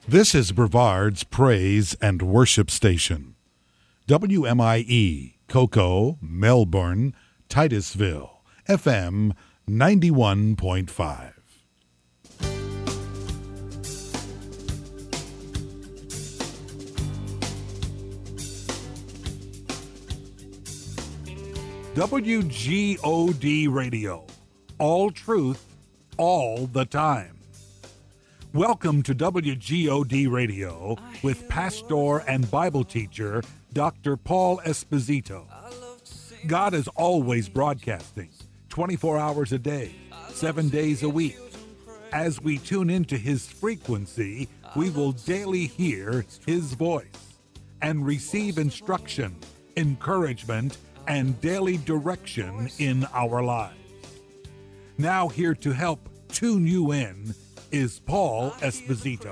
This is Brevard's Praise and Worship Station. WMIE, Cocoa, Melbourne, Titusville, FM 91.5. WGOD Radio. All truth, all the time. Welcome to WGOD Radio with pastor and Bible teacher Dr. Paul Esposito. God is always broadcasting 24 hours a day, 7 days a week. As we tune into his frequency, we will daily hear his voice and receive instruction, encouragement, and daily direction in our lives. Now here to help tune you in is Paul Esposito.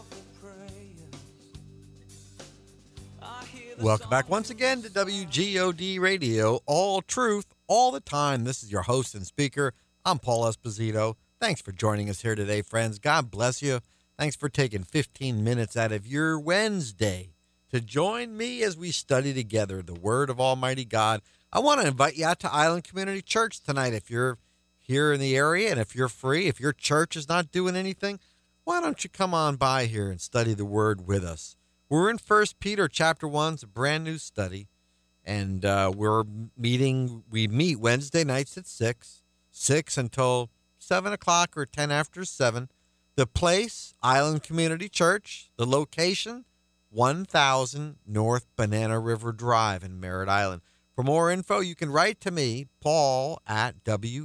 Welcome back once again to WGOD Radio, all truth, all the time. This is your host and speaker. I'm Paul Esposito. Thanks for joining us here today, friends. God bless you. Thanks for taking 15 minutes out of your Wednesday to join me as we study together the Word of Almighty God. I want to invite you out to Island Community Church tonight. If you're here in the area and if you're free, if your church is not doing anything, why don't you come on by here and study the Word with us? We're in 1 Peter chapter 1. It's a brand new study, and we meet Wednesday nights at 6 until 7 o'clock or 10 after 7. The place, Island Community Church. The location, 1000 North Banana River Drive in Merritt Island. For more info, you can write to me, Paul, at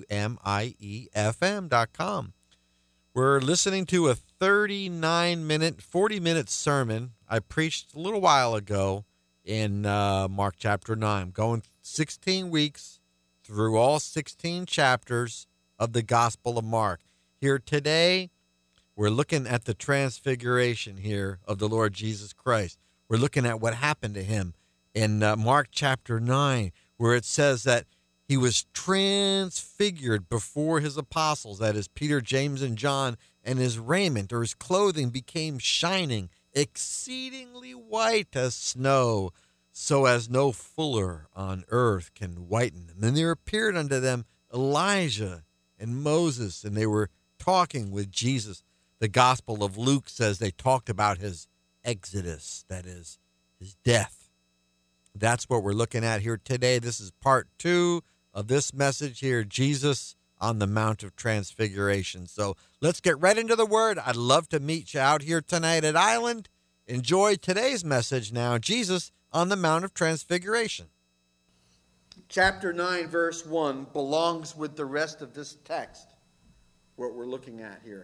WMIEFM.com. We're listening to a 40-minute sermon I preached a little while ago in Mark chapter 9. I'm going 16 weeks through all 16 chapters of the Gospel of Mark. Here today, we're looking at the transfiguration here of the Lord Jesus Christ. We're looking at what happened to him in Mark chapter 9, where it says that he was transfigured before his apostles, that is Peter, James, and John, and his raiment or his clothing became shining, exceedingly white as snow, so as no fuller on earth can whiten them. And there appeared unto them Elijah and Moses, and they were talking with Jesus. The Gospel of Luke says they talked about his exodus, that is, his death. That's what we're looking at here today. This is part 2 of this message here, Jesus on the Mount of Transfiguration. So let's get right into the Word. I'd love to meet you out here tonight at Island. Enjoy today's message now, Jesus on the Mount of Transfiguration. Chapter 9, verse 1 belongs with the rest of this text, what we're looking at here.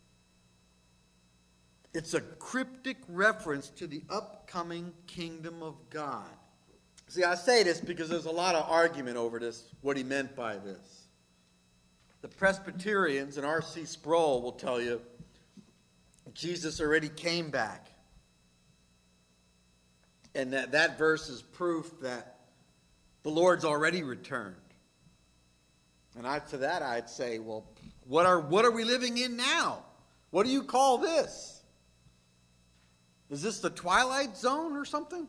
It's a cryptic reference to the upcoming kingdom of God. See, I say this because there's a lot of argument over this, what he meant by this. The Presbyterians and R.C. Sproul will tell you Jesus already came back. And that verse is proof that the Lord's already returned. And to that I'd say, well, what are we living in now? What do you call this? Is this the Twilight Zone or something?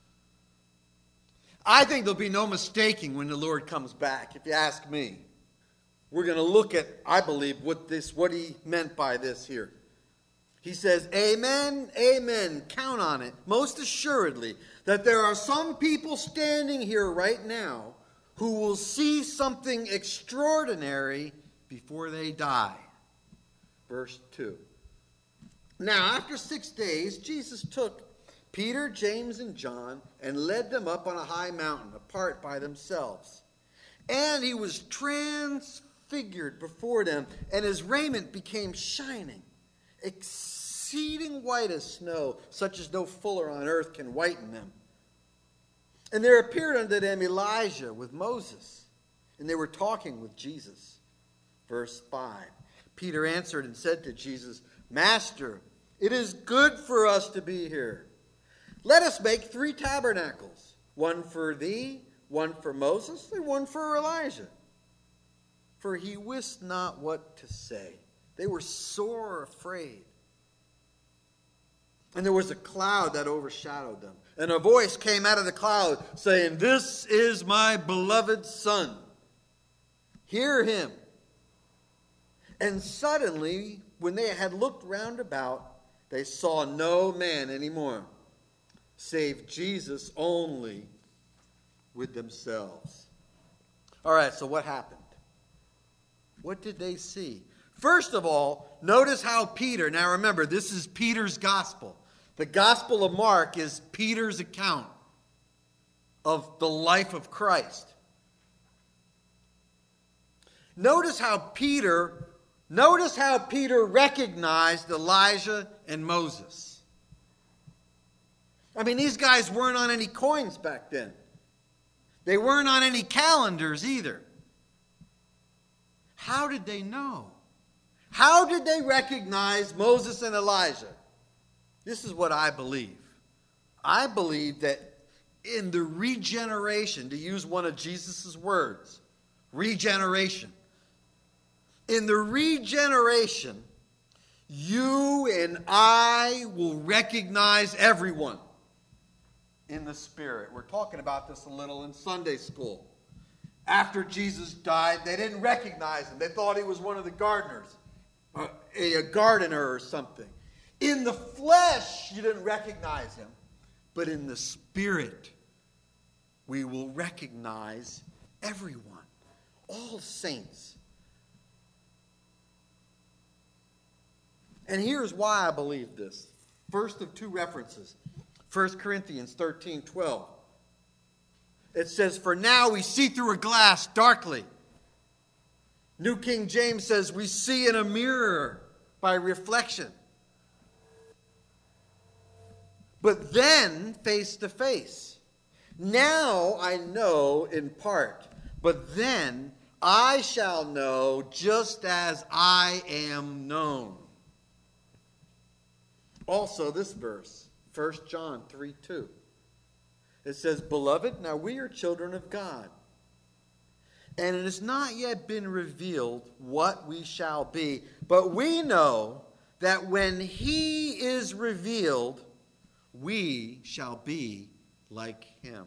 I think there'll be no mistaking when the Lord comes back, if you ask me. We're going to look at, I believe, what he meant by this here. He says, amen, amen, count on it, most assuredly, that there are some people standing here right now who will see something extraordinary before they die. Verse 2. Now, after 6 days, Jesus took Peter, James, and John and led them up on a high mountain, apart by themselves. And he was transfigured before them, and his raiment became shining, exceeding white as snow, such as no fuller on earth can whiten them. And there appeared unto them Elijah with Moses, and they were talking with Jesus. Verse 5. Peter answered and said to Jesus, Master, it is good for us to be here. Let us make 3 tabernacles, one for thee, one for Moses, and one for Elijah. For he wist not what to say. They were sore afraid. And there was a cloud that overshadowed them. And a voice came out of the cloud saying, "This is my beloved Son. Hear him." And suddenly, when they had looked round about, they saw no man anymore, save Jesus only with themselves. All right, so what happened? What did they see? First of all, notice how Peter, now remember, this is Peter's gospel. The Gospel of Mark is Peter's account of the life of Christ. Notice how Peter recognized Elijah and Moses. I mean, these guys weren't on any coins back then. They weren't on any calendars either. How did they know? How did they recognize Moses and Elijah? This is what I believe. I believe that in the regeneration, to use one of Jesus' words, regeneration. In the regeneration, you and I will recognize everyone in the Spirit. We're talking about this a little in Sunday school. After Jesus died, they didn't recognize him. They thought he was one of the gardeners, a gardener or something. In the flesh, you didn't recognize him. But in the Spirit, we will recognize everyone, all saints. And here's why I believe this. First of two references. 1 Corinthians 13:12. It says, "For now we see through a glass darkly." New King James says, "We see in a mirror by reflection. But then face to face. Now I know in part, but then I shall know just as I am known." Also this verse, 1 John 3:2. It says, "Beloved, now we are children of God, and it has not yet been revealed what we shall be. But we know that when he is revealed, we shall be like him.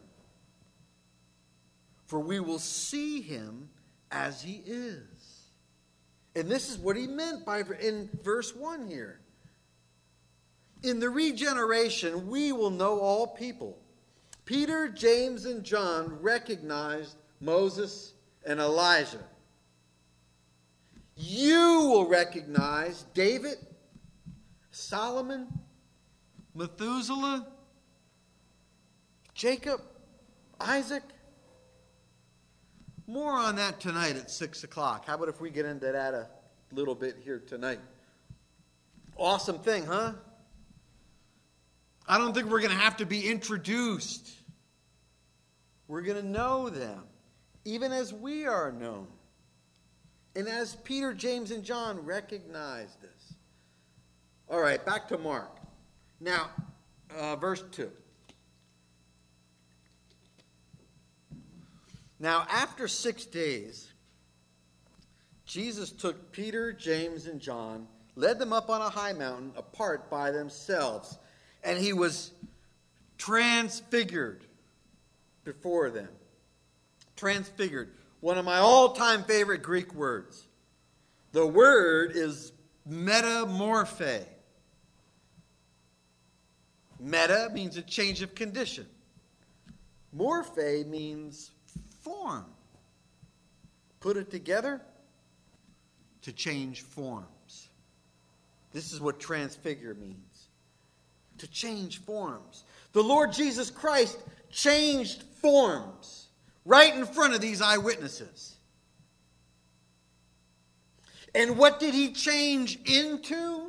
For we will see him as he is." And this is what he meant by in verse 1 here. In the regeneration, we will know all people. Peter, James, and John recognized Moses and Elijah. You will recognize David, Solomon, Methuselah, Jacob, Isaac. More on that tonight at 6 o'clock. How about if we get into that a little bit here tonight? Awesome thing, huh? I don't think we're going to have to be introduced. We're going to know them, even as we are known. And as Peter, James, and John recognized this. All right, back to Mark. Now, verse 2. Now, after 6 days, Jesus took Peter, James, and John, led them up on a high mountain apart by themselves, and he was transfigured before them. Transfigured. One of my all-time favorite Greek words. The word is metamorphe. Meta means a change of condition. Morphe means form. Put it together to change forms. This is what transfigure means. To change forms. The Lord Jesus Christ changed forms right in front of these eyewitnesses. And what did he change into?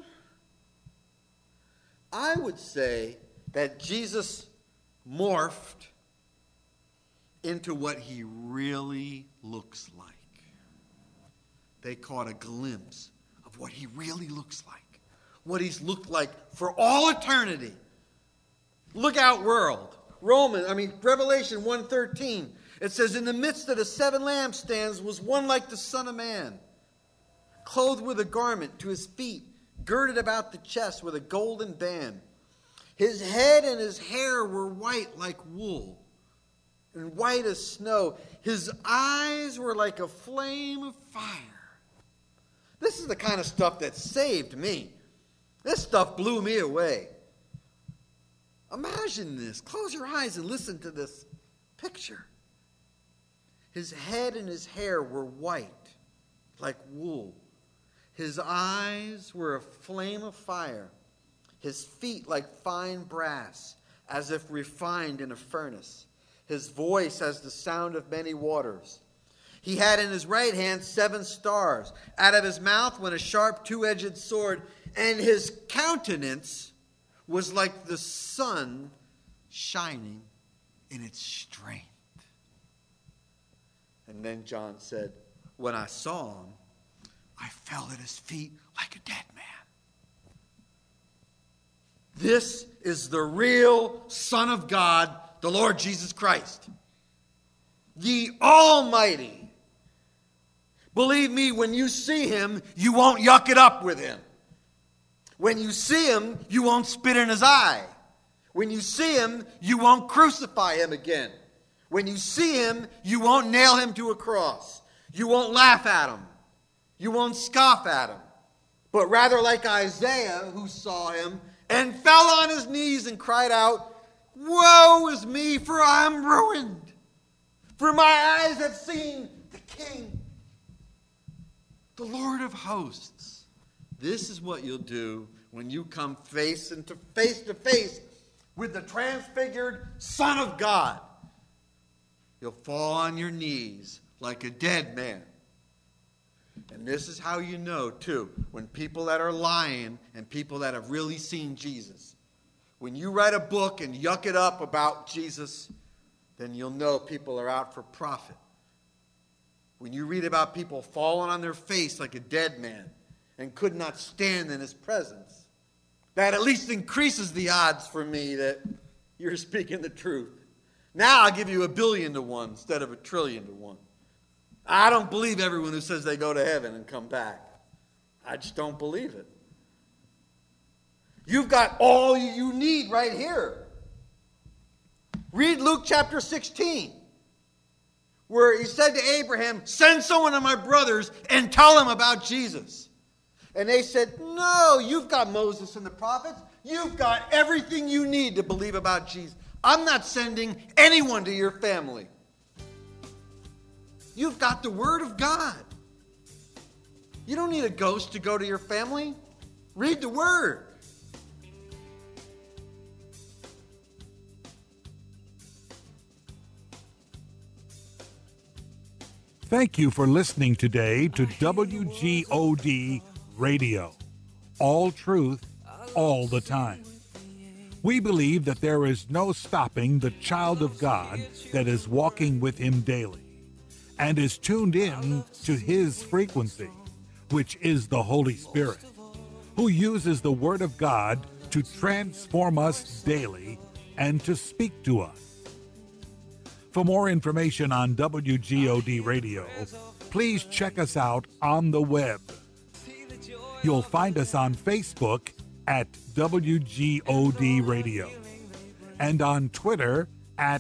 I would say that Jesus morphed into what he really looks like. They caught a glimpse of what he really looks like. What he's looked like for all eternity. Look out, world. Revelation 1:13. It says, "In the midst of the 7 lampstands was one like the Son of Man, clothed with a garment to his feet, girded about the chest with a golden band. His head and his hair were white like wool, and white as snow. His eyes were like a flame of fire. This is the kind of stuff that saved me. This stuff blew me away. Imagine this. Close your eyes and listen to this picture. His head and his hair were white like wool. His eyes were a flame of fire. His feet like fine brass, as if refined in a furnace. His voice as the sound of many waters. He had in his right hand 7 stars. Out of his mouth went a sharp 2-edged sword, and his countenance was like the sun shining in its strength. And then John said, when I saw him, I fell at his feet like a dead man. This is the real Son of God, the Lord Jesus Christ, the Almighty. Believe me, when you see him, you won't yuck it up with him. When you see him, you won't spit in his eye. When you see him, you won't crucify him again. When you see him, you won't nail him to a cross. You won't laugh at him. You won't scoff at him. But rather like Isaiah, who saw him and fell on his knees and cried out, "Woe is me, for I am ruined. For my eyes have seen the King, the Lord of hosts." This is what you'll do when you come face to face with the transfigured Son of God. You'll fall on your knees like a dead man. And this is how you know, too, when people that are lying and people that have really seen Jesus. When you write a book and yuck it up about Jesus, then you'll know people are out for profit. When you read about people falling on their face like a dead man and could not stand in his presence, that at least increases the odds for me that you're speaking the truth. Now I'll give you 1,000,000,000 to 1 instead of 1,000,000,000,000 to 1. I don't believe everyone who says they go to heaven and come back. I just don't believe it. You've got all you need right here. Read Luke chapter 16, where he said to Abraham, "Send someone of my brothers and tell them about Jesus." And they said, "No, you've got Moses and the prophets. You've got everything you need to believe about Jesus. I'm not sending anyone to your family. You've got the Word of God. You don't need a ghost to go to your family. Read the Word." Thank you for listening today to WGOD Radio. All truth, all the time. We believe that there is no stopping the child of God that is walking with him daily and is tuned in to his frequency, which is the Holy Spirit, who uses the Word of God to transform us daily and to speak to us. For more information on WGOD Radio, please check us out on the web. You'll find us on Facebook at WGOD Radio and on Twitter at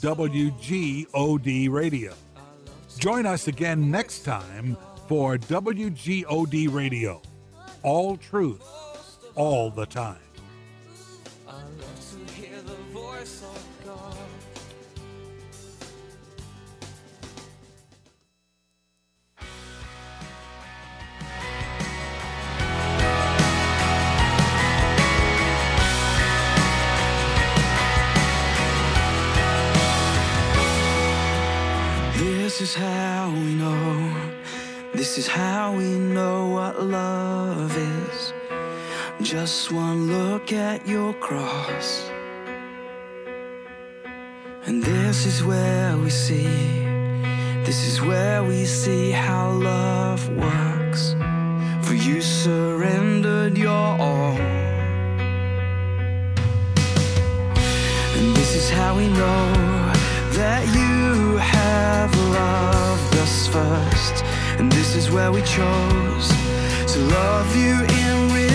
WGOD Radio. Join us again next time for WGOD Radio. All truth, all the time. I love to hear the voice of God. This is how we know. This is how we know what love is. Just one look at your cross. And this is where we see. This is where we see how love works. For you surrendered your all. And this is how we know that you have loved us first. And this is where we chose to love you in real